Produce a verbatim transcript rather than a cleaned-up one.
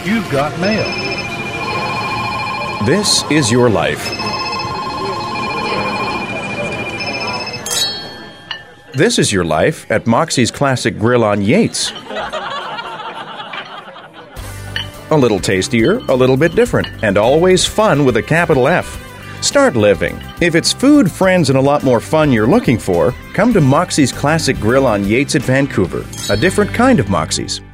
You've got mail. This is your life. This is your life at Moxie's Classic Grill on Yates. A little tastier, a little bit different, and always fun with a capital F. Start living. If it's food, friends, and a lot more fun you're looking for, come to Moxie's Classic Grill on Yates at Vancouver, a different kind of Moxie's.